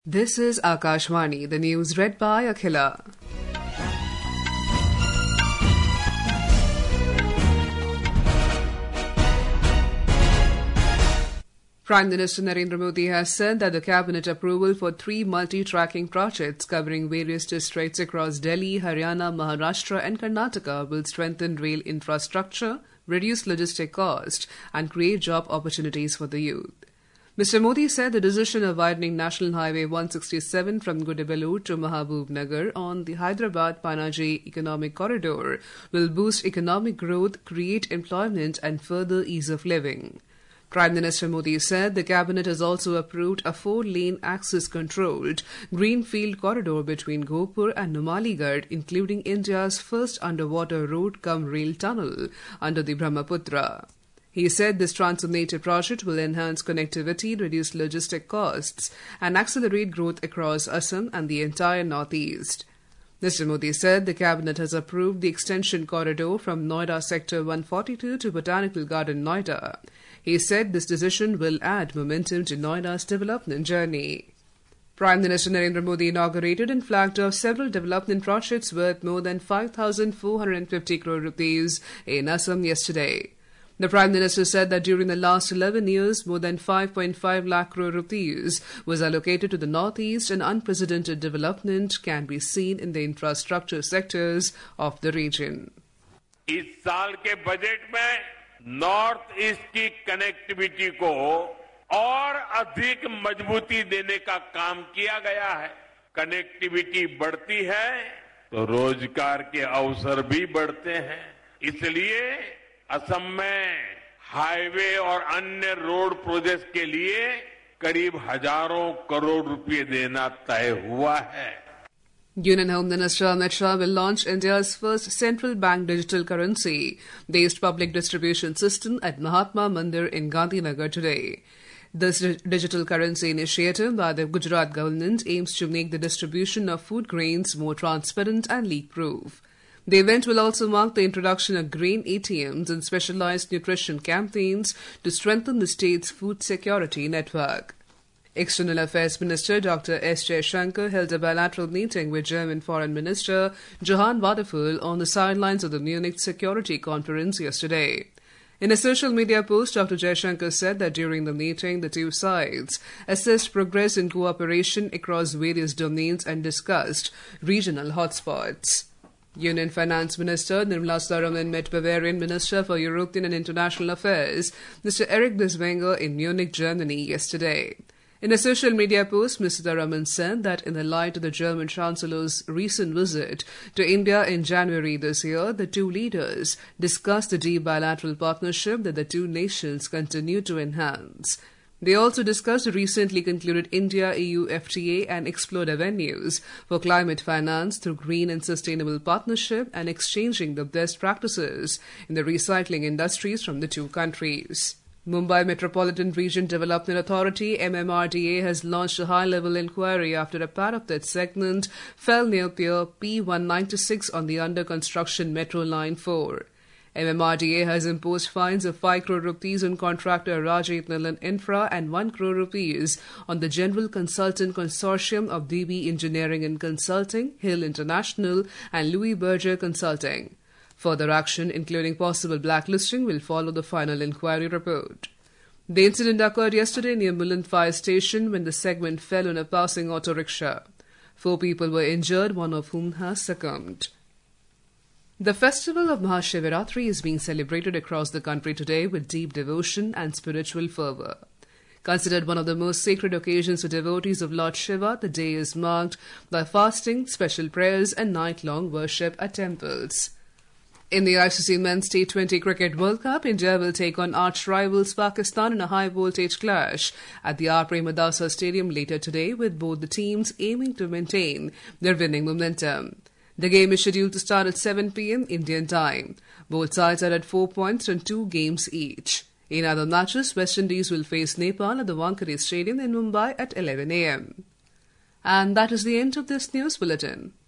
This is Akashvani, the news read by Akhila. Prime Minister Narendra Modi has said that the cabinet approval for 3 multi-tracking projects covering various districts across Delhi, Haryana, Maharashtra and Karnataka will strengthen rail infrastructure, reduce logistic cost and create job opportunities for the youth. Mr. Modi said the decision of widening National Highway 167 from Gudebellur to Mahabubnagar on the Hyderabad-Panaji Economic Corridor will boost economic growth, create employment and further ease of living. Prime Minister Modi said the cabinet has also approved a 4-lane access-controlled greenfield corridor between Gopur and Numaligarh, including India's first underwater road-cum-rail tunnel under the Brahmaputra. He said this transformative project will enhance connectivity, reduce logistic costs, and accelerate growth across Assam and the entire northeast. Mr. Modi said the cabinet has approved the extension corridor from Noida Sector 142 to Botanical Garden, Noida. He said this decision will add momentum to Noida's development journey. Prime Minister Narendra Modi inaugurated and flagged off several development projects worth more than 5,450 crore rupees in Assam yesterday. The Prime Minister said that during the last 11 years, more than 5.5 lakh crore rupees was allocated to the Northeast and unprecedented development can be seen in the infrastructure sectors of the region. इस साल के budget में north east की connectivity को और अधिक मजबूती देने का काम किया गया है। कनेक्टिविटी बढ़ती है तो रोजगार के अवसर भी बढ़ते हैं। इसलिए असम में हाईवे और अन्य रोड प्रोजेक्ट्स के लिए करीब हजारों करोड़ रुपए देना तय हुआ है। Union Home Minister Amit Shah will launch India's first central bank digital currency-based public distribution system at Mahatma Mandir in Gandhinagar today. This digital currency initiative by the Gujarat government aims to make the distribution of food grains more transparent and leak-proof. The event will also mark the introduction of grain ATMs and specialized nutrition campaigns to strengthen the state's food security network. External Affairs Minister Dr. S. Jaishankar held a bilateral meeting with German Foreign Minister Johann Wadephul on the sidelines of the Munich Security Conference yesterday. In a social media post, Dr. Jaishankar said that during the meeting, the two sides assessed progress in cooperation across various domains and discussed regional hotspots. Union Finance Minister Nirmala Sitharaman met Bavarian Minister for European and International Affairs, Mr. Erich Biswanger, in Munich, Germany yesterday. In a social media post, Mr. Sitharaman said that in the light of the German Chancellor's recent visit to India in January this year, the two leaders discussed the deep bilateral partnership that the two nations continue to enhance. They also discussed the recently concluded India-EU FTA and explored avenues for climate finance through green and sustainable partnership and exchanging the best practices in the recycling industries from the two countries. Mumbai Metropolitan Region Development Authority MMRDA has launched a high-level inquiry after a parapet segment fell near Pier P196 on the under-construction Metro Line 4. MMRDA has imposed fines of 5 crore rupees on contractor Rajit Nilan Infra and 1 crore rupees on the General Consultant Consortium of DB Engineering and Consulting, Hill International and Louis Berger Consulting. Further action, including possible blacklisting, will follow the final inquiry report. The incident occurred yesterday near Mulund Fire Station when the segment fell on a passing auto rickshaw. 4 people were injured, one of whom has succumbed. The festival of Mahashivaratri is being celebrated across the country today with deep devotion and spiritual fervour. Considered one of the most sacred occasions for devotees of Lord Shiva, the day is marked by fasting, special prayers and night-long worship at temples. In the ICC Men's T20 Cricket World Cup, India will take on arch-rivals Pakistan in a high-voltage clash at the R. Premadasa Stadium later today, with both the teams aiming to maintain their winning momentum. The game is scheduled to start at 7 p.m. Indian time. Both sides are at 4 points and 2 games each. In other matches, West Indies will face Nepal at the Wankhede Stadium in Mumbai at 11 a.m. And that is the end of this news bulletin.